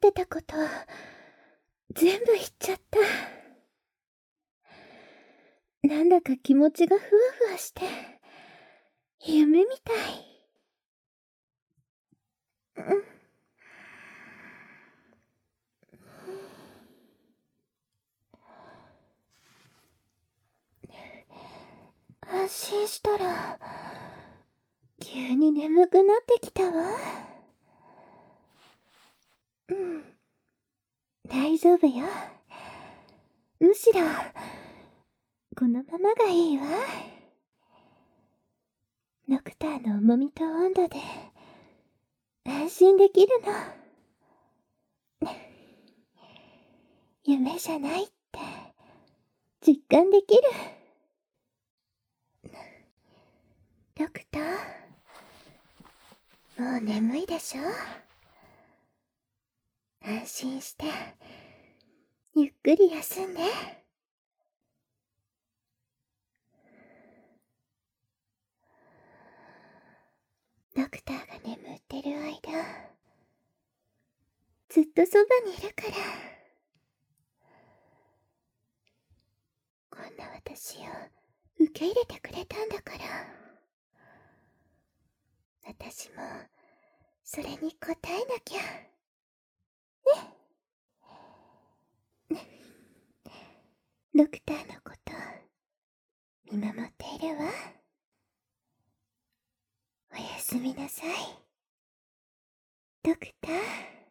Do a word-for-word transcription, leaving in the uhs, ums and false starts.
ってたこと、全部言っちゃった。なんだか気持ちがふわふわして、夢みたい。うん。安心したら、急に眠くなってきたわ。うん。大丈夫よ。むしろ、このままがいいわ。ドクターの重みと温度で、安心できるの。夢じゃないって、実感できる。ドクター、もう眠いでしょ？安心して、ゆっくり休んで。ドクターが眠ってる間、ずっとそばにいるから。こんな私を受け入れてくれたんだから。私も、それに応えなきゃ。ね。ドクターのこと、見守っているわ。おやすみなさい。ドクター。